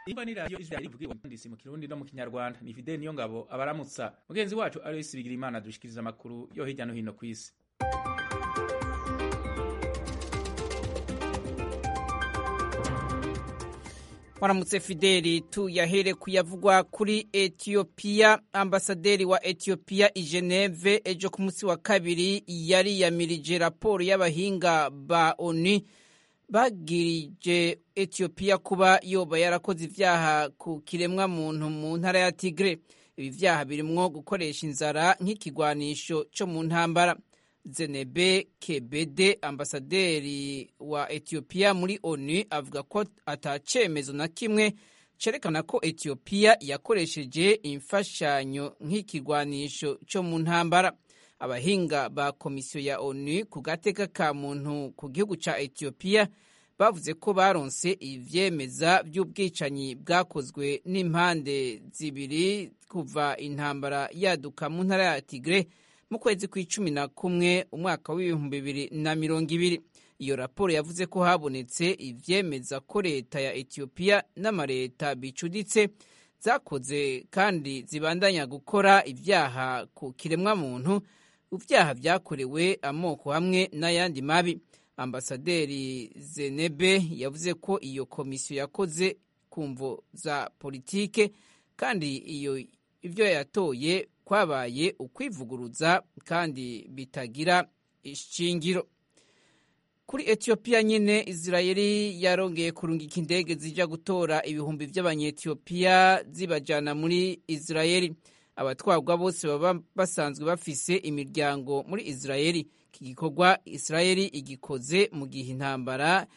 Imba ni radio Israel ivugiye ndisi mu Kirundi no mu Kinyarwanda. Ni Fidel niyo ngabo abaramutsa. Mugenzi wacu Alois Bigirimana dushikiriza amakuru yo hirya no hino kw'isi. Waramutse Fideli, tuyahere kuyavugwa kuri Ethiopia. Ambasaderi wa Ethiopia i Geneve ejo ku munsi wa kabiri yari yamirije raporo y'abahinga ba ONU bagirije Ethiopia kuba yoba yarakoze ivyaha ku kiremwa muntu mu ntara ya Tigre. Ibi vyaha birimwo gukoresha inzara nk'ikigwanisho cyo mu ntambara. Zenebe Kebede, ambasaderi wa Ethiopia muri ONU, avuga ko atacemezo na kimwe cerekana ko Ethiopia yakoresheje imfashanyo nk'ikigwanisho cyo mu ntambara. Abahinga ba komisiyo ya ONU ku gateka ka muntu ku gihugu ca Ethiopia bavuze ko baronse ivyemeza by'ubwicanyi bwakozwe n'impande zibiri kuva intambara yaduka mu ntara ya Tigre mu kwezi kwa11 umwaka w'2020. Iyo raporo yavuze ko habonetse ivyemeza ko leta ya Ethiopia n'amareta bicuditse zakoze kandi zibandanya gukora ivyaha ku kiremwa muntu, ivyaha vyakorewe amoko hamwe n'ayandi mabi. Ambasaderi Zenebe yavuze ko iyo komisiyo yakoze kumvo za politike kandi ivyo yatoye kwabaye ukwivuguruza kandi bitagira ishingiro. Kuri Ethiopia nyene, Israeli yarongeye kurungika indege zija gutora ibihumbi vy'abanyethiopia zibajana muri Israeli. Abatwarwa bose baba basanzwe bafise imiryango muri Israeli. Iki gikorwa Israeli igikoze mu gihe intambara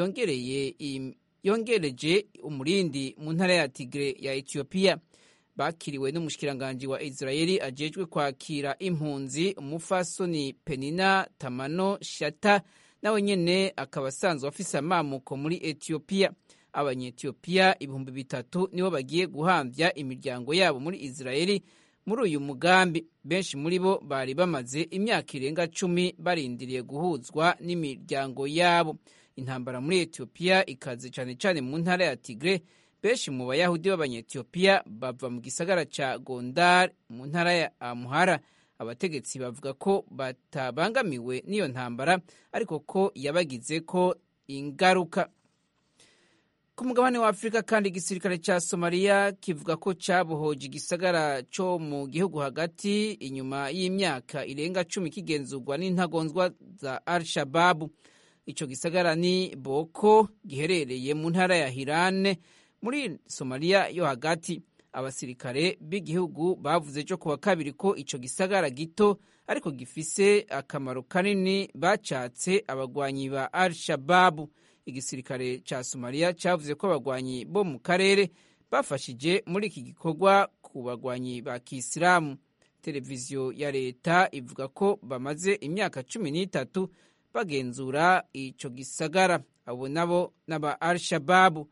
yongereje umurindi mu ntara ya Tigre ya Ethiopia. Bakiriwe n'umushikiranganje wa Israeli ajejwe kwakira impunzi, umufasoni Penina Tamano Shata, nawe nyene akaba asanzwe afise amamuko muri Ethiopia. Abanyethiopia 3,000 nibo bagiye guhamvya imiryango yabo muri Israeli muri uyu mugambi. Benshi muri bo bari bamaze imyaka irenga 10 barindiriye guhuzwa n'imiryango yabo. Intambara muri Ethiopia ikaze cane mu ntara ya Tigre. Benshi mu Bayahudi b'Abanyethiopia bava mu gisagara ca Gondar mu ntara ya Amhara. Abategetsi bavuga ko batabangamiwe n'iyo ntambara ariko ko yabagizeko ingaruka. Ku mugabane wa Afrika kandi, igisirikare ca Somalia kivuga ko cabohoje igisagara co mu gihugu hagati inyuma y'imyaka irenga 10 kigenzurwa n'intagonzwa za Al-Shabaab. Ico gisagara ni Boko, giherereye mu ntara ya Hiran muri Somalia yo hagati. Abasirikare b'igihugu bavuze cyo kuwa kabiri ko ico gisagara gito ariko gifise akamaro kanini bacatse abagwanyi ba Al-Shabaab. Igisirikare ca Somalia cavuze ko abagwanyi bo mu karere bafashije muri iki gikorwa ku bagwanyi ba Kisilamu. Televiziyo ya leta ivuga ko bamaze imyaka 13 bagenzura ico gisagara. Abo nabo n'aba Al-Shabaab.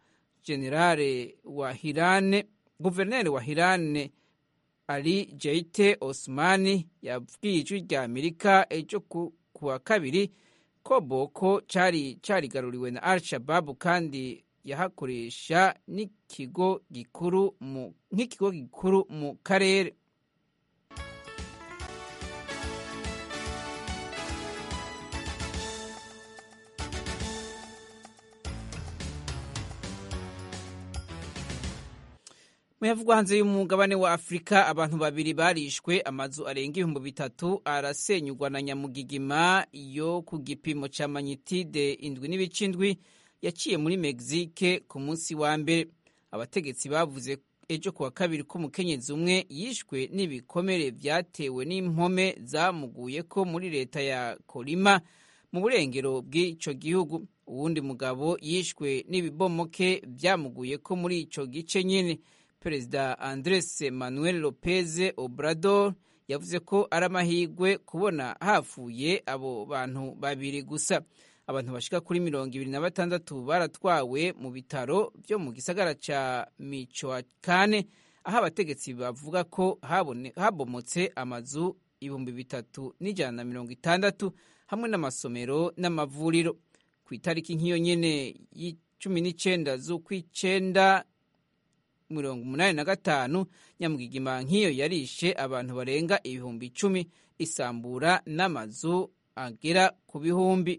Guverneri wa Hiran Ali Jeite Osmani yabwiye ijwi rya Amerika ejo kuwa kabiri ko Boko carigaruriwe na Al-Shabaab kandi yahakoresha nk'ikigo gikuru mu karere. Muyavugwa hanze y'umugabane wa Afrika, abantu babiri barishwe, amazu arenga 3,000 arasenyugwa na nyamugigima yo ku gipimo ca magnitude 7.7 yaciye muri Mexique ku munsi wa mbere. Abategetsi bavuze ejo kuwa kabiri ko umukenyezi umwe yishwe n'ibikomere vyatewe n'impome zamuguyeko muri leta ya Colima mu burengero bw'ico gihugu. Uwundi mugabo yishwe n'ibibomoke vyamuguyeko muri ico gice nyene. Perezida Andres Manuel Lopez Obrador yavuze ko ari amahirwe kubona hafuye abo bantu babiri gusa. Abantu bashika kuri 26 baratwawe mu bitaro byo mu gisagara ca Michoacán, aho abategetsi bavuga ko habomotse amazu 3,160 hamwe n'amasomero n'amavuriro. Ku itariki nk'iyo nyene y'19 z'ukwicenda 85 nyamugigima nk'iyo yarishe abantu barenga 10,000 isambura n'amazu agera ku bihumbi.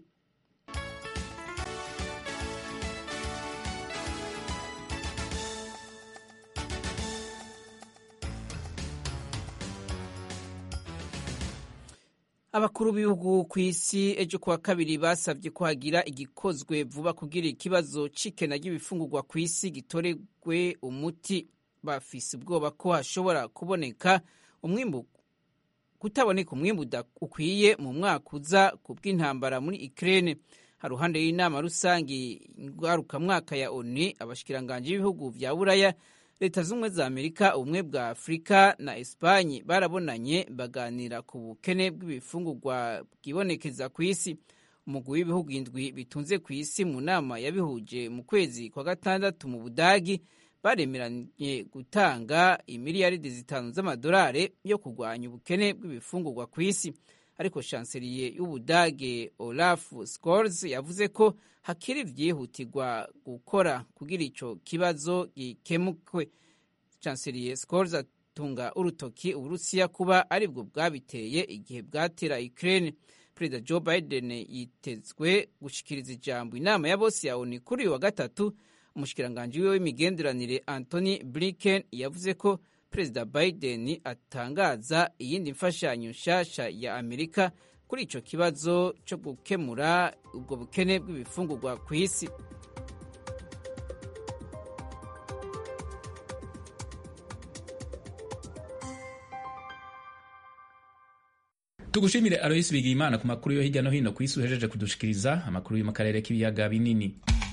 Abakuru b'ibihugu ku isi ejo kuwa kabiri basabye ko hagira igikozwe vuba kugira ikibazo c'ikena ry'ibifungurwa ku isi gitoregwe umuti. Bafise ubwoba ko hashobora kutaboneka umwimbu ukwiye mu mwaka uza ku bw'intambara muri Ukraine. Haruhande y'inama rusangi ngarukamwaka ya ONU, abashikiranganji b'ibihugu vya Buraya, Leta z'Ubumwe za Amerika, Ubumwe bwa Afurika na Espanye barabonanye baganira ku bukene bw'ibifungurwa bwibonekeza ku isi. Umugwi w'ibihugu indwi bitunze ku isi mu nama yabihuje mu kwezi kwa gatandatu mu Budagi baremeranye gutanga imiliyaridi 5 z'amadolari yo kurwanya ubukene bw'ibifungurwa ku isi. Ariko chancelier y'Ubudage Olaf Scholz yavuze ko hakiri vyihutirwa gukora kugira ico kibazo gikemukwe. Chancelier Scholz atunga urutoki Uburusiya kuba aribwo bwabiteye igihe bwatera Ukraine. Perezida Joe Biden yitezwe gushikiriza ijambo inama ya bose ya ONU kuri wa gatatu. Umushikiranganji w'imigenderanire Anthony Blinken yavuze ko Perezida Biden atangaza iyindi mfashanyo nshasha ya Amerika kuri ico kibazo cyo gukemura ubwo bukene bw'ibifungurwa ku isi. Tugushimire Alois Bigimana ku makuru yo hirya no hino ku isi uhejeje kudushikiriza amakuru yo mu karere k'ibiyaga binini.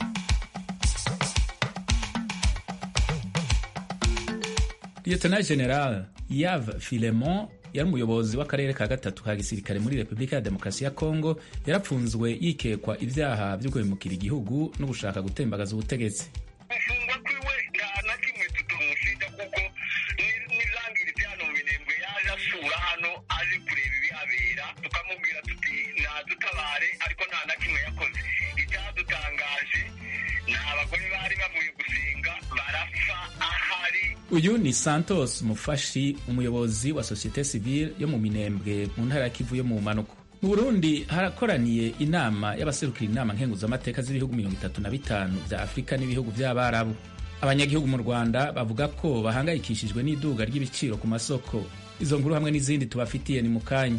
Lieutenant General Yav Filemon yari umuyobozi w'akarere ka gatatu ka gisirikare muri Repubulika ya Demokarasi ya Kongo yarapfunzwe yikekwa ibyaha byo guhemukira igihugu no gushaka gutembagaza ubutegetsi. Gufungwa kwiwe nta na kimwe tutamushinja kuko nizangirite hano mu Minembwe yaje asura hano aje kureba ibihabera tukamubwira tuti nadutabare ariko nta na kimwe yakoze. Icyadutangaje ni abagore bari bavuye gusenga barapfa ahari. Uyu ni Santos Mufashi, umuyobozi wa Societe Civile yo mu Minembwe mu ntara ya Kivu yo mu manuko. Mu Burundi harakoraniye inama y'abaserukira inama nkenguzamateka z'ibihugu 35 vya Afrika n'ibihugu vy'Abarabu. Abanyagihugu mu Rwanda bavuga ko bahangayikishijwe n'iduga ry'ibiciro ku masoko. Izo nkuru hamwe n'izindi tubafitiye ni mukanya.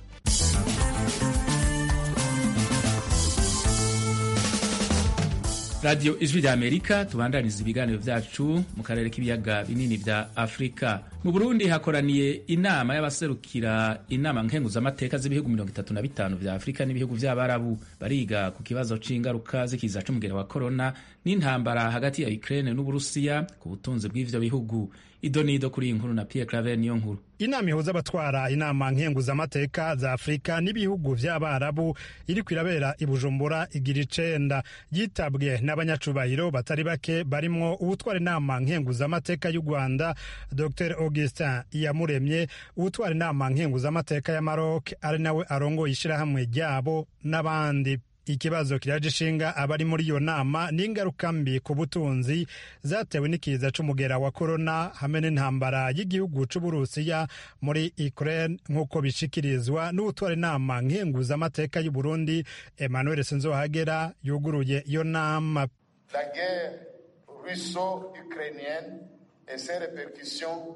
Radio Ijwi rya Amerika tubandaniza ibiganiro vyacu mu karere k'ibiyaga binini vya Afrika. Mu Burundi hakoraniye inama y'abaserukira inama nkenguzamateka z'ibihugu 35 vya Afrika n'ibihugu vy'Abarabu bariga ku kibazo c'ingaruka z'ikiza c'umugera wa corona n'intambara hagati ya Ukraine n'Uburusiya ku butunzi bw'ivyo bihugu. Idonido kuri inkuru na Pierre Claver niyo nkuru. Inama ihuza abatwara inama nkenguzamateka za Afrika n'ibihugu vy'Abarabu iri kwirabera i Bujumbura igira 9 yitabwe n'abanyacubahiro batari bake barimwo ubutwara inama nkenguzamateka y'u Rwanda Dr Augustin Iyamuremye, ubutwara inama nkenguzamateka ya Maroc ari nawe arongoye ishirahamwe ryabo n'abandi. Ikibazo kiraje ishinga abari muri iyo nama n'ingaruka mbi ku butunzi zatewe n'ikiza c'umugera wa corona hamwe n'intambara y'igihugu c'Uburusiya muri Ukraine nk'uko bishikirizwa n'ubutwara inama nkenguzamateka y'u Burundi Emmanuel Sinzohagera yuguruye iyo nama. La guerre russo-ukrainienne et ses répercussions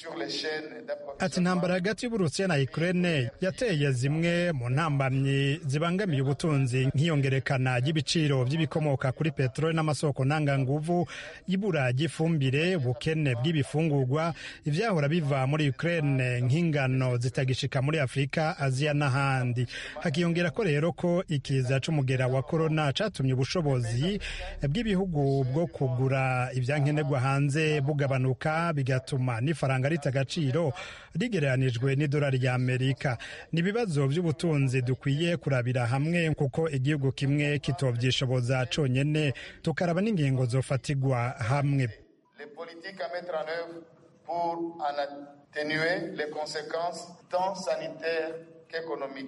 ati intambara hagati y'Uburusiya na Ukraine yateye zimwe mu ntambamyi zibangamiye ubutunzi nk'iyongerekana y'ibiciro by'ibikomoka kuri peteroli n'amasoko ntanganguvu, ibura ry'ifumbire, ubukene bw'ibifungurwa, ivyahora biva muri Ukraine nk'ingano zitagishika muri Afrika, Aziya n'ahandi. Hakiyongera ko rero ko ikiza c'umugera wa corona catumye ubushobozi bw'ibihugu bwo kugura ivyankenerwa hanze bugabanuka, bigatuma n'ifaranga rita agaciro rigereranijwe n'idolari ya Amerika. Ni ibibazo by'ubutunzi dukwiye kurabira hamwe kuko igihugu kimwe kitovyishoboza conyene, tukaraba n'ingingo zofatigwa hamwe. Les politiques à mettre en œuvre pour en atténuer les conséquences tant sanitaires qu'économiques.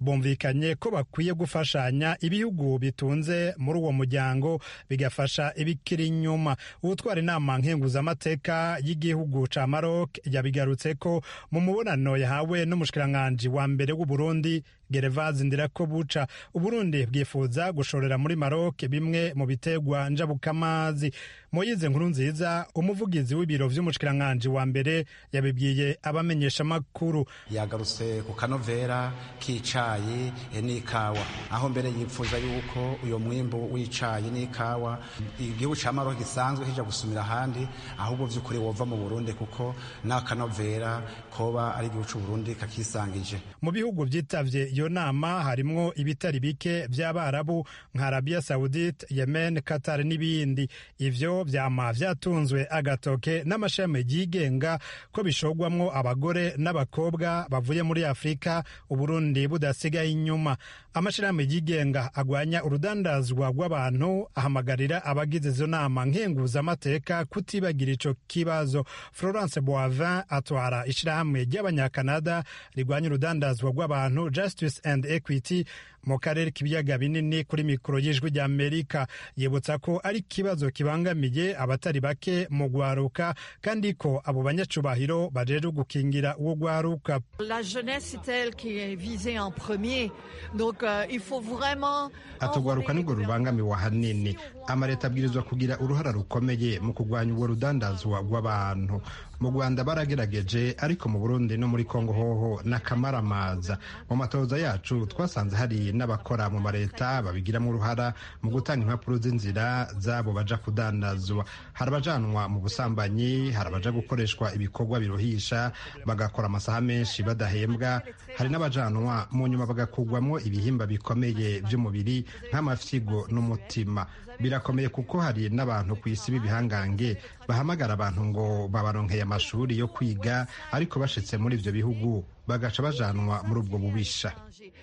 bumvikanye ko bakwiye gufashanya ibihugu bitunze muri uwo muryango bigafasha ibikiri inyuma. Utwara inama nkenguzamateka y'igihugu ca Maroc yabigarutse ko mu mubonano yahawe n'umushikiranganji wa mbere w'u Burundi Gervase Ndirakobuca. Uburundi bwifuza gushorera muri Maroc bimwe mu biterwa njabukamazi. Moyize Nkurunziza, umuvugizi w'ibiro vy'umushikiranganji wa mbere, yabibwiye abamenyesha makuru. Yagarutse ku kanovera k'icayi n'ikawa, aho mbere yipfuza yuko uyo mwimbu w'icayi n'ikawa igihugu ca Maroc gisanzwe kija gusumira ahandi, ahubwo vy'ukuri wova mu Burundi kuko n'akanovera koba ari igihugu c'u Burundi kakisangije. Mu bihugu vyitavye iyo nama harimwo ibitari bike vy'Abarabu nka Arabia Saudite, Yemen, Qatar n'ibindi. Ivyo vyama vyatunzwe agatoke n'amashami yigenga ko bishogwamwo abagore n'abakobwa bavuye muri Afrika, Uburundi budasigaye inyuma. Amashirahamwe yigenga agwanya urudandazwa rw'abantu ahamagarira abagize izo nama nkenguzamateka kutibagira ico kibazo. Florence Boivin atwara ishirahamwe ry'Abanyakanada rigwanya urudandazwa rw'abantu Justice and Equity mu karere k'ibiyaga binini kuri mikoro y'Ijwi ry'Amerika. Yibutsa ko ari ikibazo kibangamiye abatari bake mu gwaruka kandi ko abo banyacubahiro bajeje gukingira uwo gwaruka. La jeunesse est elle qui est visée en premier. Donc il faut vraiment atugwaruka nibwo rubangamiwe hanini. Amareta abwirizwa kugira uruhara rukomeye mu kugwanya uwo rudandazwa rw'abantu. Mu Rwanda baragerageje, ariko mu Burundi no muri Kongo hoho n'akamaramaza. Mu matoza yacu twasanze hari n'abakora mu mareta babigiramo uruhara mu gutanga impapuro z'inzira zabo baja kudandazwa. Hari abajanwa mu busambanyi, hari abaja gukoreshwa ibikorwa biruhisha bagakora amasaha menshi badahembwa, hari n'abajanwa mu nyuma bagakugwamwo ibihimba bikomeye by'umubiri nk'amafyigo n'umutima. Birakomeye kuko hari n'abantu ku isi b'ibihangange bahamagara abantu ngo babaronkeye amashuri yo kwiga, ariko bashitse muri ivyo bihugu bagaca bajanwa muri ubwo bubisha.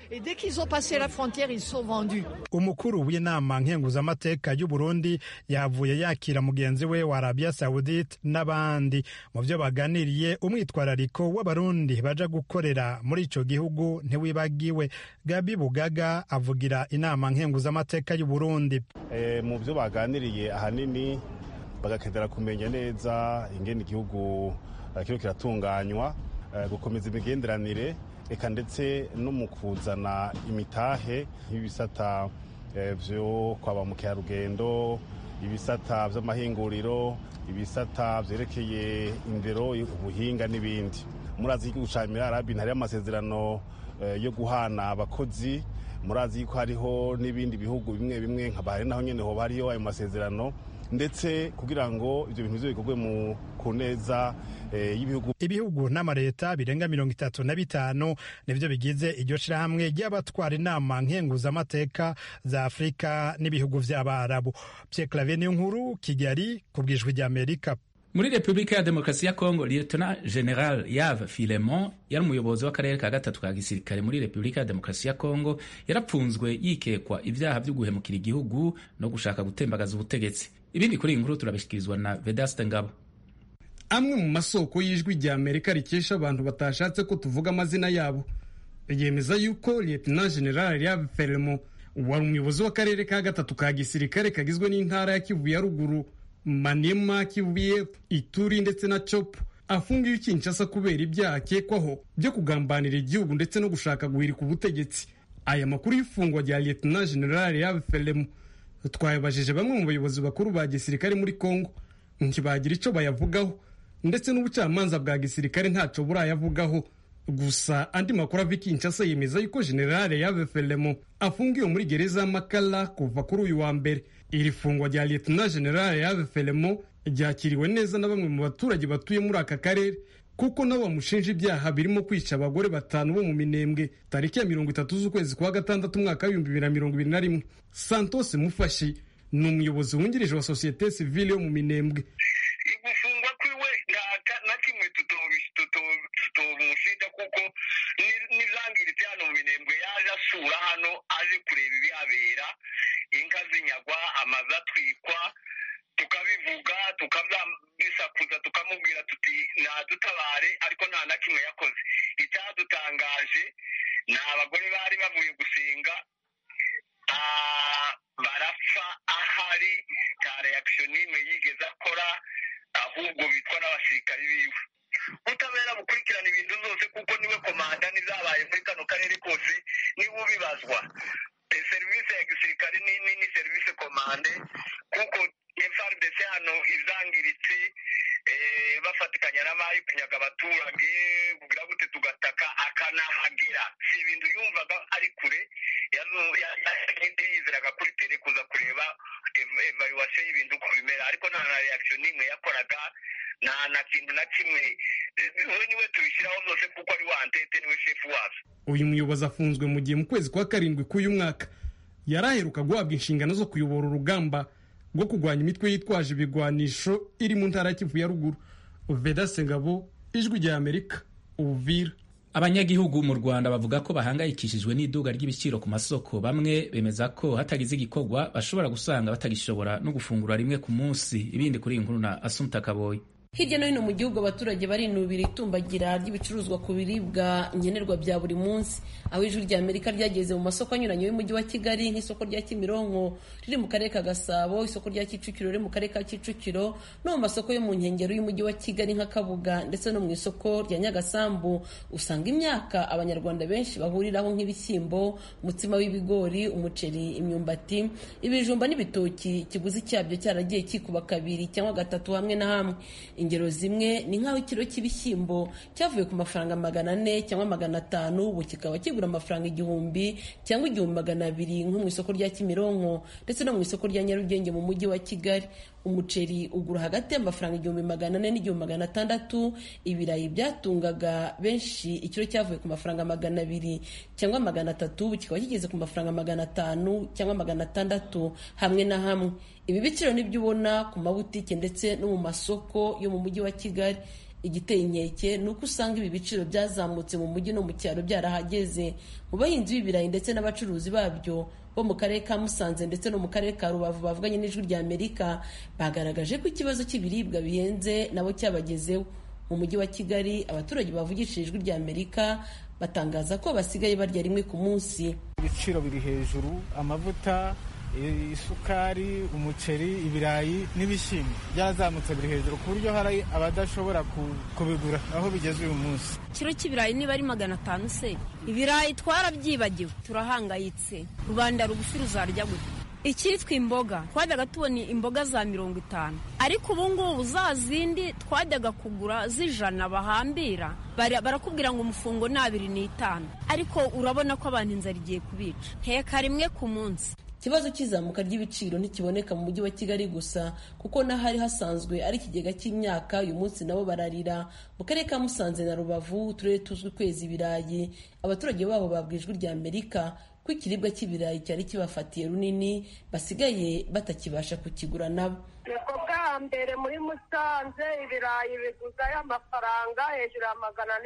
Umukuru w'inama nkenguzamateka y'u Burundi yavuye yakira mugenzi we wa Arabia Saudite n'abandi. Mu vyo baganiriye, umwitwarariko w'abarundi baja gukorera muri ico gihugu ntiwibagiwe. Gabi Bugaga avugira inama nkenguzamateka y'u Burundi. Mu vyo baganiriye ahanini bagakenera kumenya neza ingene igihugu kiriko kiratunganywa, gukomeza imigenderanire, eka ndetse no mu kuzana imitahe y'ibisata vyo kwaba mukerarugendo, ibisata vy'amahinguriro, ibisata vyerekeye indero, ubuhinga n'ibindi. Murazi igihugu ca Emirati Arabi hari amasezerano yo guhana abakozi. Murazi ko hariho n'ibindi bihugu bimwe bimwe nka Bahrain naho nyene hoba hariyo ayo masezerano, ndetse kugira ngo ivyo bintu bikorwe mu kuneza ibihugu n'amareta birenga 35 nivyo bigize iryo shirahamwe ry'abatwara inama nkenguzamateka za Afrika n'ibihugu vy'Abarabu. Pierre Claver Niyonkuru, Kigali, kubw'Ijwi ry'Amerika. Muri Republika ya Demokarasi ya Kongo, Lieutenant General Yves Filemon yari umuyobozi w'akarere ka gatatu ka gisirikare muri Republika ya Demokarasi ya Kongo yarapfunzwe yikekwa ivyaha vyo guhemukira igihugu no gushaka gutembagaza ubutegetsi. Ibindi kuri inkuru turabishikirizwa na Vedaste Ngabo. Amwe mu masoko y'Ijwi ry'Amerika rikesha abantu batashatse ko tuvuga amazina yabo yemeza yuko Lieutenant General Yves Filemon wari umuyobozi w'akarere ka gatatu ka gisirikare kagizwe n'intara ya Kivu ya ruguru, Maniema, Kivu y'Epfo, Ituri ndetse na Chopo, afungiwe i Kinshasa kubera ibyaha akekwaho byo kugambanira igihugu ndetse no gushaka guhirika ubutegetsi. Aya makuru y'ifungwa rya Lieutenant General Yves Filemon twayabajije bamwe mu bayobozi bakuru ba gisirikare muri Kongo, ntibagira ico bayavugaho, ndetse n'ubucamanza bwa gisirikare ntaco burayavugaho. Gusa andi makuru ava i Kinshasa yemeza yuko General Yves Filemon afungiwe muri gereza Makala kuva kuri uyu wa mbere. Iri fungwa rya Lieutenant General Yves Filemon ryakiriwe neza na bamwe mu baturage batuye muri aka karere, kuko nabo bamushinja ibyaha birimo kwica abagore 5 bo mu Minembwe tariki ya 30 z'ukwezi kwa gatandatu mwaka wa 2021. Santos Mufashi ni umuyobozi wungirije wa Societe Civile yo mu Minembwe. Igufungwa kwiwe na kimwe tutomushinja kuko nizangiritse hano mu Minembwe yaje asura hano aje kureba ibihabera, inka zinyagwa, amazu atwikwa, tukabivuga tukabisakuza tukamubwira tuti nadutabare, ariko nta na kimwe yakoze. Icyadutangaje ni abagore bari bavuye gusenga barapfa ahari nta reaction n'imwe yigeze akora, ahubwo bitwa n'abasirikari biwe. Ubutabera bukurikirana ibintu zose kuko niwe komanda n'izabaye muri kano karere kose niwe ubibazwa. Serivisi ya gisirikare ni serivisi komande kuko FARDC hano izangiritse bafatikanya n'amayi kunyaga abaturage kugira gute tugataka akanahagera. Si ibintu yumvaga ari kure, yizeraga kuri tele kuza kureba evaluation y'ibintu ku bimera, ariko nta na reaction n'imwe yakoraga, nta kintu na kimwe. We niwe tubishyiraho zose kuko ari wantete, niwe shefu wazo. Uyu muyobozi afunzwe mu gihe mu kwezi kwa karindwi k'uyu mwaka yari aheruka guhabwa inshingano zo kuyobora urugamba rwo kurwanya imitwe yitwaje ibigwanisho iri mu ntara ya Kivu ya ruguru. Vedaste Ngabo, Ijwi rya Amerika, Uvira. Abanyagihugu mu Rwanda bavuga ko bahangayikishijwe n'iduga ry'ibiciro ku masoko. Bamwe bemeza ko hatagize igikorwa bashobora gusanga batagishobora no gufungura rimwe ku munsi. Ibindi kuri iyi nkuru na Assumpta Kaboyi. Hirya no hino mu gihugu abaturage barinubira itumbagira ry'ibicuruzwa ku biribwa nkenerwa bya buri munsi. Aho Ijwi rya Amerika ryageze mu masoko anyuranye y'umujyi wa Kigali nk'isoko rya Kimironko riri mu karere ka Gasabo, isoko rya Kicukiro riri mu karere ka Kicukiro, no mu masoko yo mu nkengero y'umujyi wa Kigali nka Kabuga ndetse no mu isoko rya Nyagasambu, usanga imyaka abanyarwanda benshi bahuriraho nk'ibishyimbo, umutsima w'ibigori, umuceri, imyumbati, ibijumba n'ibitoki, kiguzi cyabyo cyaragiye kikuba kabiri cyangwa gatatu hamwe na hamwe. Ingero zimwe ni nk'aho ikiro cy'ibishyimbo cyavuye ku mafaranga 400 cyangwa 500, ubu kikaba kigura amafaranga 1000 cyangwa 1200 nko mu isoko rya Kimironko ndetse no mu isoko rya Nyarugenge mu mujyi wa Kigali. Umuceri ugura hagati y'amafaranga 1400 n'1600. Ibirayi byatungaga benshi ikiro cyavuye ku mafaranga 200 cyangwa 300, ubu kikaba kigeze ku mafaranga 500 cyangwa 600 hamwe na hamwe. Ibi biciro nibyo ubona ku mabutike ndetse no mu masoko yo mu mujyi wa Kigali. Igiteye inkeke ni uko usanga ibi biciro byazamutse mu mujyi no mu cyaro byarahageze. Mu bahinzi b'ibirayi ndetse n'abacuruzi babyo bo mu karere ka Musanze ndetse no mu karere ka Rubavu bavuganye n'Ijwi rya Amerika bagaragaje ko ikibazo cy'ibiribwa bihenze nabo cyabagezeho. Mu mujyi wa Kigali abaturage bavugishije Ijwi rya Amerika batangaza ko basigaye barya rimwe ku munsi. Ibiciro biri hejuru, amavuta, isukari, umuceri, ibirayi n'ibishyimbo byazamutse biri hejuru ku buryo hari abadashobora kubigura aho bigeze uyu munsi. Kiro cy'ibirayi niba ari 500 se, ibirayi twarabyibagiwe, turahangayitse. Rubanda rugufi ruzarya gute? Icyitwa imboga twajyaga tubona imboga za 50, ariko ubu ngubu za zindi twajyaga kugura z'ijana bahambira barakubwira ngo umufungo ni 25, ariko urabona ko abantu inzara igiye kubica. Nteka rimwe ku munsi. Ikibazo cy'izamuka ry'ibiciro ntikiboneka mu mujyi wa Kigali gusa kuko n'ahari hasanzwe ari ikigega cy'imyaka uyu munsi nabo bararira. Mu karere ka Musanze na Rubavu, uturere tuzwi kwezi ibirayi, abaturage babo babwiye Ijwi rya Amerika ko ikiribwa cy'ibirayi cyari kibafatiye runini basigaye batakibasha kukigura nabo. Niko bwa mbere muri Musanze ibirayi biguza y'amafaranga hejuru ya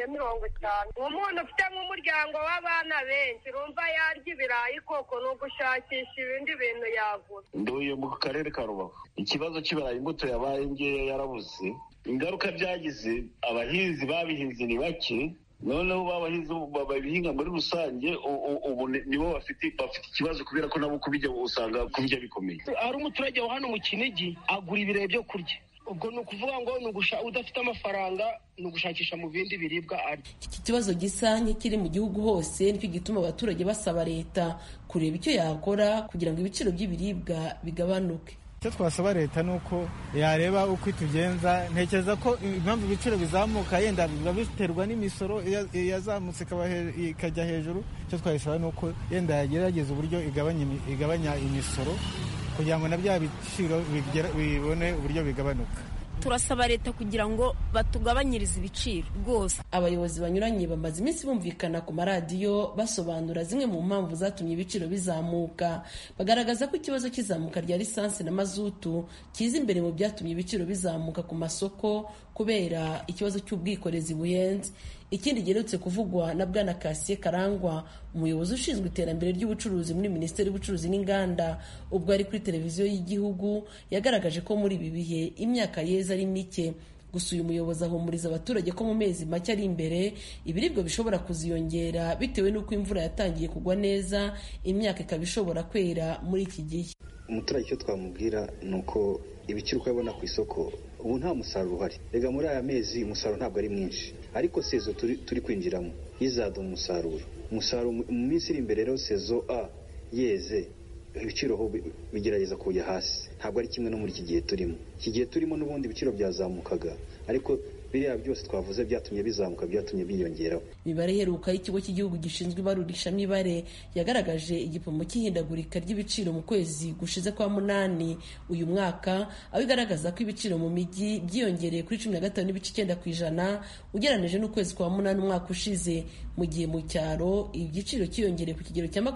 450. Umuntu ufite nk'umuryango w'abana benshi urumva yarya ibirayi koko no gushakisha ibindi bintu yagura. Nduye mu karere ka Rubavu, ikibazo cy'ibirayi imbuto yabaye ngeya yarabuze. Ingaruka byagize abahinzi babihinze ni bake, noneho babahinzi babihinga muri rusange ubu nibo bafite ikibazo kubera ko nabo kubijya usanga kubijya bikomeye. Ari umuturage wa hano mu Kinigi agura ibirayi byo kurya, ubwo ni ukuvuga ngo udafite amafaranga ni ugushakisha mu bindi biribwa arya. Iki kibazo gisa nk'ikiri mu gihugu hose, nicyo gituma abaturage basaba leta kureba icyo yakora kugira ngo ibiciro by'ibiribwa bigabanuke. Icyo twasaba leta ni uko yareba uko itugenza. Ntekereza ko impamvu ibiciro bizamuka yenda biba biterwa n'imisoro yazamutse ikajya hejuru. Icyo twasaba ni uko yenda yagerageza uburyo igabanya imisoro kugira ngo na bya biciro bibone uburyo bigabanuka. Turasaba leta kugira ngo batugabanyirize ibiciro rwose. Abayobozi banyuranye bamaze iminsi bumvikana ku maradiyo basobanura zimwe mu mpamvu zatumye ibiciro bizamuka. Bagaragaza ko ikibazo cy'izamuka rya lisansi na mazutu kiza imbere mu byatumye ibiciro bizamuka ku masoko kubera ikibazo cy'ubwikorezi buhenze. Ikindi giherutse kuvugwa na Bwana Kasiye Karangwa, umuyobozi ushinzwe iterambere ry'ubucuruzi muri Minisiteri y'Ubucuruzi n'Inganda, ubwo ari kuri televiziyo y'igihugu yagaragaje ko muri ibi bihe imyaka yeze ari mike gusa uyu muyobozi ahumuriza abaturage ko mu mezi make ari imbere ibiribwa bishobora kuziyongera bitewe n'uko imvura yatangiye kugwa neza, imyaka ikaba ishobora kwera muri iki gihe. Umuturage icyo twamubwira ni uko ibiciro uko abona ku isoko ubu nta musaruro uhari. Rega muri aya mezi umusaruro ntabwo ari mwinshi, ariko sezo turi kwinjiramo izaduha umusaruro mu minsi iri imbere. Rero sezo A yeze ibiciro ho bigerageza kujya hasi, ntabwo ari kimwe no muri iki gihe turimo n'ubundi ibiciro byazamukaga, ariko biriya byose twavuze byatumye bizamuka, byatumye biyongeraho. Imibare iheruka y'ikigo cy'igihugu gishinzwe ibarurishamibare yagaragaje igipimo cy'ihindagurika ry'ibiciro mu kwezi gushize kwa munani uyu mwaka, aho igaragaza ko ibiciro mu mijyi byiyongereye kuri 15.9% ugereranije n'ukwezi kwa munani umwaka ushize, mu gihe mu cyaro igiciro cyiyongereye ku kigero cya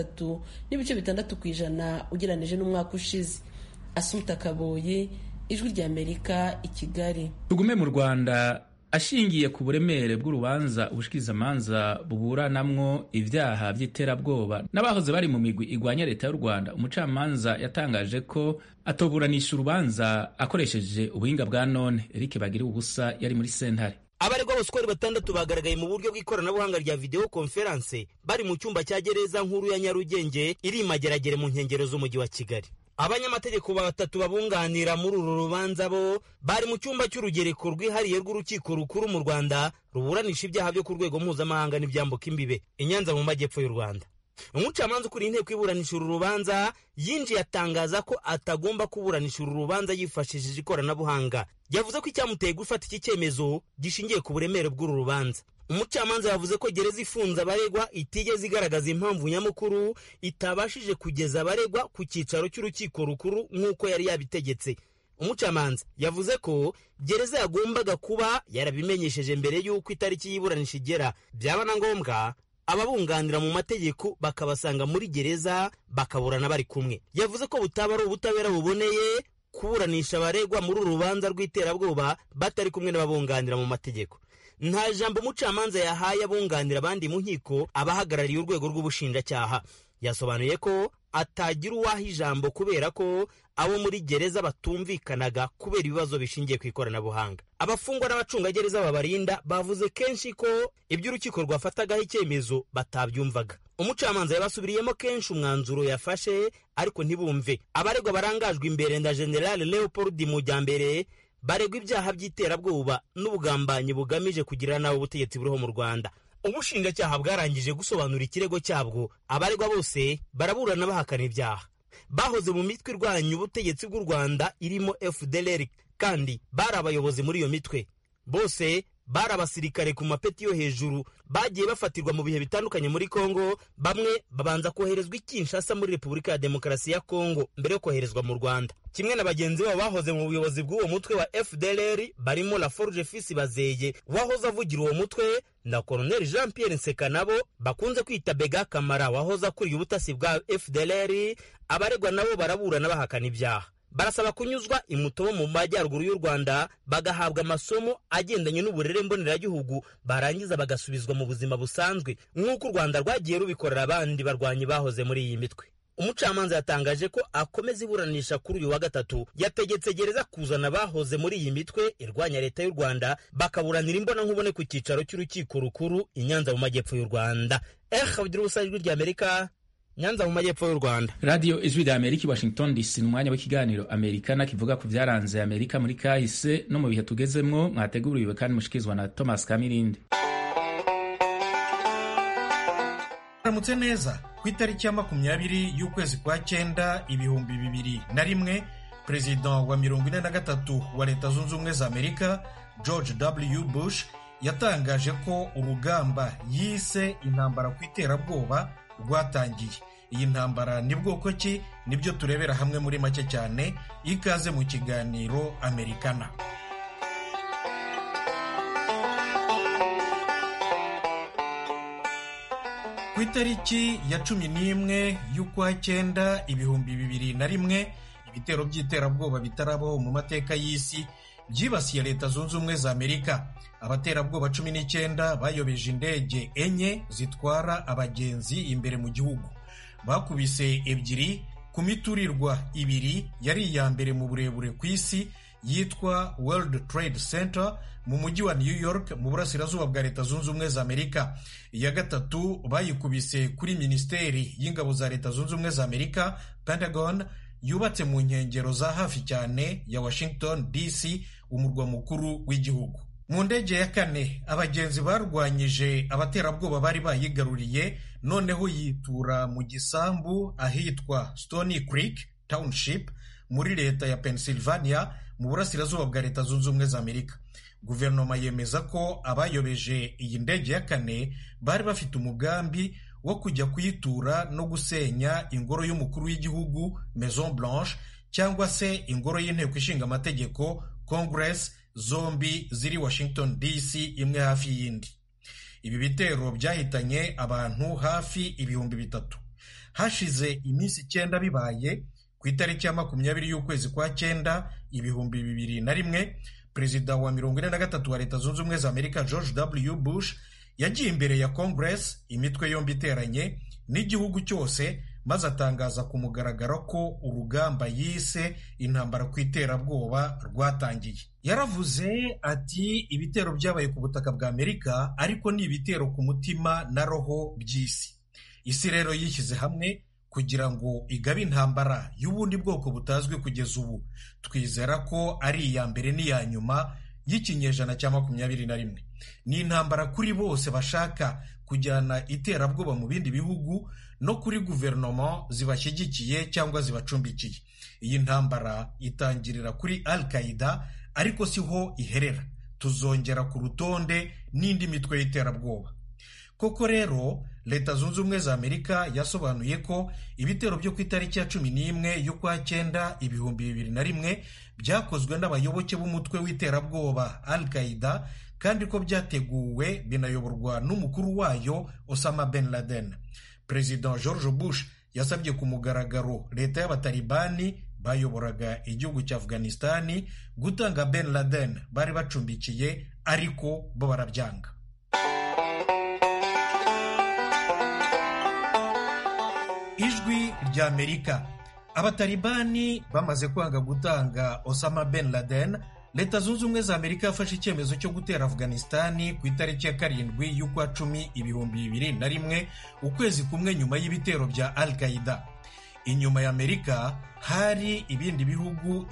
23.6% ugereranije n'umwaka ushize. Asumta Kaboye, Ijwi ry'Amerika, i Kigali. Tugume mu Rwanda. Ashingiye ku buremere bw'urubanza ubushikirizamanza buburanamwo ivyaha vy'iterabwoba n'abahoze bari mu migwi igwanya leta y'u Rwanda, umucamanza yatangaje ko atoburanisha urubanza akoresheje ubuhinga bwa none. Eric Bagiriubusa yari muri sentare. Abaregwa bose 6 bagaragaye mu buryo bw'ikoranabuhanga rya video conference bari mu cyumba cya gereza nkuru ya Nyarugenge iri Mageragere mu nkengero z'umujyi wa Kigali. Abanyamategeko 3 babunganira muri uru rubanza bo bari mu cyumba cy'urugereko rwihariye rw'urukiko rukuru mu Rwanda ruburanisha ibyaha byo ku rwego mpuzamahanga n'ibyambuka imbibe i Nyanza mu majyepfo y'u Rwanda. Umucamanza ukuriye inteko iburanisha uru rubanza yinjiye atangaza ko atagomba kuburanisha uru rubanza yifashishije ikoranabuhanga. Yavuze ko icyamuteye gufata iki cyemezo gishingiye ku buremere bw'uru rubanza. Umucamanza yavuze ko gereza ifunze abaregwa itigeze igaragaza impamvu nyamukuru itabashije kugeza abaregwa ku cyicaro cy'urukiko rukuru nk'uko yari yabitegetse. Umucamanza yavuze ko gereza yagombaga kuba yarabimenyesheje mbere y'uko itariki y'iburanisha igera, byaba na ngombwa ababunganira mu mategeko bakabasanga muri gereza bakaburana bari kumwe. Yavuze ko butaba ari ubutabera buboneye kuburanisha abaregwa muri uru rubanza rw'iterabwoba batari kumwe n'ababunganira mu mategeko. Nta jambo umucamanza yahaye abunganira abandi mu nkiko abahagarariye urwego rw'ubushinjacyaha. Yasobanuye ko atagira uwaha ijambo kubera ko abo muri gereza batumvikanaga kubera ibibazo bishingiye ku ikoranabuhanga. Abafungwa n'abacungagereza babarinda bavuze kenshi ko ibyo urukiko rwafatagaho icyemezo batabyumvaga. Umucamanza yabasubiriyemo kenshi umwanzuro yafashe ariko ntibumve. Abaregwa barangajwe imbere na General Leopold Mujyambere baregwa ibyaha by'iterabwoba n'ubugambanyi bugamije kugirira nabi ubutegetsi buriho mu Rwanda. Ubushinjacyaha bwarangije gusobanura ikirego cyabwo. Abaregwa bose baraburana bahakana ibyaha. Bahoze mu mitwe irwanya ubutegetsi bw'u Rwanda irimo FDLR kandi bari abayobozi muri iyo mitwe. Bose bari abasirikare ku mapeti yo hejuru, bagiye bafatirwa mu bihe bitandukanye muri Kongo. Bamwe babanza koherezwa i Kinshasa muri Repubulika ya Demokarasi ya Kongo mbere yo koherezwa mu Rwanda. Kimwe na bagenzi babo bahoze mu buyobozi bw'uwo mutwe wa FDLR barimo Laforge Fils Bazeye wahoze avugira uwo mutwe na Colonel Jean Pierre Nsekanabo bakunze kwita Bega Kamara wahoze akuriye ubutasi bwa FDLR. Abaregwa nabo baraburana bahakana ibyaha. Barasaba kunyuzwa imutobo mu majyaruguru y'u Rwanda bagahabwa amasomo agendanye n'uburere mboneragihugu, barangiza bagasubizwa mu buzima busanzwe nk'uko u Rwanda rwagiye rubikorera abandi barwanyi bahoze muri iyi mitwe. Umucamanza yatangaje ko akomeza iburanisha kuri uyu wa gatatu. Yategetse gereza kuzana abahoze muri iyi mitwe irwanya leta y'u Rwanda bakaburanira imbona nkubone ku cyicaro cy'urukiko rukuru i Nyanza mu majyepfo y'u Rwanda. Bagiriubusa, Ijwi ry'Amerika, Nyanza mu majyepfo y'u Rwanda. Radio Ijwi ry'Amerika, Washington DC, n'umwanya w'ikiganiro Amerikana kivuga ku byaranze Amerika muri kahise no mu bihe tugezemwo. Mwateguriwe kandi mushikizwa na Thomas Kamirindi. Ramutse neza. Ku itariki ya 20 y'ukwezi kwa 9 2001, Perezida wa 43 wa Leta Zunze Ubumwe za Amerika George W. Bush yatangaje ko urugamba yise intambara ku iterabwoba rwatangiye. Iyi ntambara ni bwoko ki? Nibyo turebera hamwe muri make cyane. Ikaze mu kiganiro Amerikana. Ku itariki ya 11 y'ukwa 9 2001, ibitero by'iterabwoba bitarabaho mu mateka y'isi byibasiye Leta Zunze Ubumwe za Amerika. Abaterabwoba 19 bayobeje indege enye zitwara abagenzi imbere mu gihugu. Bakubise ebyiri ku miturirwa ibiri yari iya mbere mu burebure ku isi yitwa World Trade Center mu mujyi wa New York mu burasirazuba bwa Leta Zunze Ubumwe za Amerika. Iya gatatu bayikubise kuri Minisiteri y'Ingabo za Leta Zunze Ubumwe za Amerika, Pentagon, yubatse mu nkengero za hafi cyane ya Washington DC, umurwa mukuru w'igihugu. Mu ndege ya kane abagenzi barwanyije abaterabwoba bari bayigaruriye, noneho yitura mu gisambu ahitwa Stony Creek Township muri leta ya Pennsylvania mu burasirazuba bwa Leta Zunze Ubumwe za Amerika. Guverinoma yemeza ko abayobeje iyi ndege ya kane bari bafite umugambi wo kujya kuyitura no gusenya ingoro y'umukuru w'igihugu Maison Blanche cyangwa se ingoro y'inteko ishinga amategeko Congress, zombi ziri Washington DC imwe hafi y'indi. Ibi bitero byahitanye abantu hafi 3,000. Hashize iminsi 9 bibaye, ku itariki ya 20 y'ukwezi kwa 9, 2001, Perezida wa 43 wa Leta Zunze Ubumwe za Amerika George W. Bush yagiye imbere ya Congress, imitwe yombi iteranye n'igihugu cyose, maze atangaza ku mugaragaro ko urugamba yise intambara ku iterabwoba rwatangiye. Yaravuze ati ibitero byabaye ku butaka bwa Amerika ariko ni ibitero ku mutima na roho by'isi. Isi rero yishyize hamwe kugira ngo igabe intambara y'ubundi bwoko butazwi kugeza ubu. Twizera ko ari iya mbere n'iya nyuma y'ikinyejana cya 21. Ni intambara kuri bose bashaka kujyana iterabwoba mu bindi bihugu no kuri guverinoma zibashyigikiye cyangwa zibacumbikiye. Iyi ntambara itangirira kuri Al-Qaeda ariko siho iherera. Tuzongera ku rutonde n'indi mitwe y'iterabwoba. Koko rero Leta Zunze Ubumwe za Amerika yasobanuye ko ibitero byo ku itariki ya 11 y'ukwa 9, 2001 byakozwe n'abayoboke b'umutwe w'iterabwoba Al-Qaeda kandi ko byateguwe binayoborwa n'umukuru wayo Osama bin Laden. President George Bush yasabye ku mugaragaro leta y'abatalibani bayoboraga igihugu cya Afghanistan gutanga bin Laden bari bacumbikiye, ariko bo barabyanga. Ijwi rya Amerika. Abatalibani bamaze kwanga gutanga Osama bin Laden, Leta Zunze Ubumwe za Amerika yafashe icyemezo cyo gutera Afghanistan ku itariki ya 7 y'ukwa 10, 2001, ukwezi kumwe nyuma y'ibitero bya Al-Qaeda. Inyuma ya Amerika hari ibindi bihugu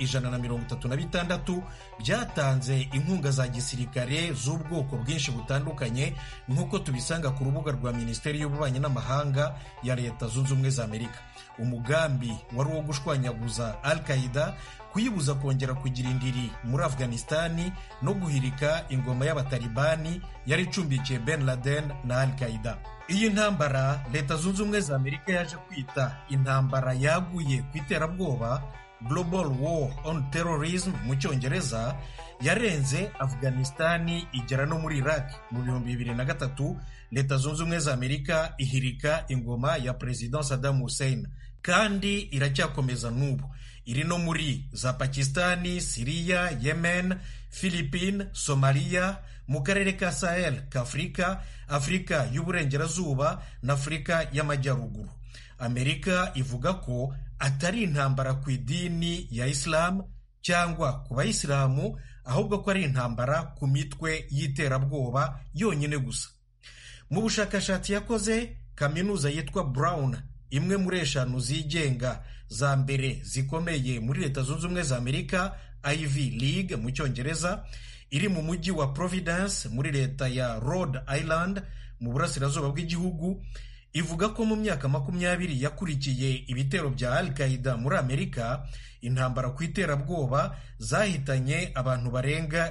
136 byatanze inkunga za gisirikare z'ubwoko bwinshi butandukanye, nk'uko tubisanga ku rubuga rwa Minisiteri y'Ububanyi n'Amahanga ya Leta Zunze Ubumwe za Amerika. Umugambi wari uwo gushwanyaguza Al-Qaeda, kuyibuza kongera kugira indiri muri Afghanistan no guhirika ingoma y'abatalibani yari icumbikiye bin Laden na Al-Qaeda. Iyi ntambara Leta Zunze Ubumwe za Amerika yaje kwita intambara yaguye ku iterabwoba, Global War on Terrorism mu Cyongereza, yarenze Afghanistan igera no muri Iraq. Mu 2003 Leta Zunze Ubumwe za Amerika ihirika ingoma ya President Saddam Hussein, kandi iracyakomeza n'ubu. Iri no muri za Pakistani, Syria, Yemen, Philippines, Somalia, mu karere ka Sahel ka Afurika, Afurika y'Uburengerazuba na Afurika y'Amajyaruguru. Amerika ivuga ko atari intambara ku idini ya Islam cyangwa ku bayisilamu, ahubwo ko ari intambara ku mitwe y'iterabwoba yonyine gusa. Mu bushakashatsi yakoze, kaminuza yitwa Brown, imwe muri 5 zigenga za mbere zikomeye muri Leta Zunze Ubumwe za Amerika, Ivy League mu Cyongereza, iri mu mujyi wa Providence muri leta ya Rhode Island mu burasirazuba bw'igihugu, ivuga ko mu myaka 20 yakurikiye ibitero bya Al-Qaeda muri Amerika, intambara ku iterabwoba zahitanye abantu barenga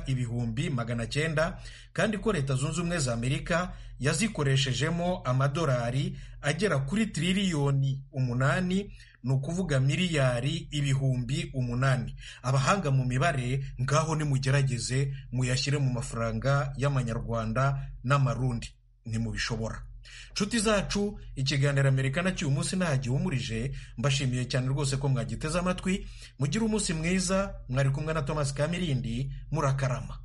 900,000, kandi ko Leta Zunze Ubumwe za Amerika yazikoreshejemo amadolari agera kuri triliyoni 8, ni ukuvuga miliyari 800,000. Abahanga mu mibare ngaho nimugerageze muyashyire mu mafaranga y'amanyarwanda n'amarundi, nimubishobora. Nshuti zacu, ikiganiro Amerikana cy'uyu munsi nahagihumurije. Mbashimiye cyane rwose ko mwagiteze amatwi. Mugire umunsi mwiza. Mwari kumwe na Thomas Kamirindi. Murakarama.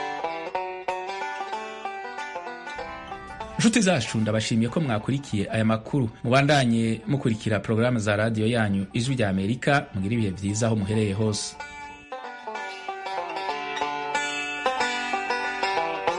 Nshuti zacu, ndabashimiye ko mwakurikiye aya makuru. Mubandanye mukurikira porogaramu za radiyo yanyu Ijwi rya Amerika. Mugire ibihe byiza aho muhereye hose.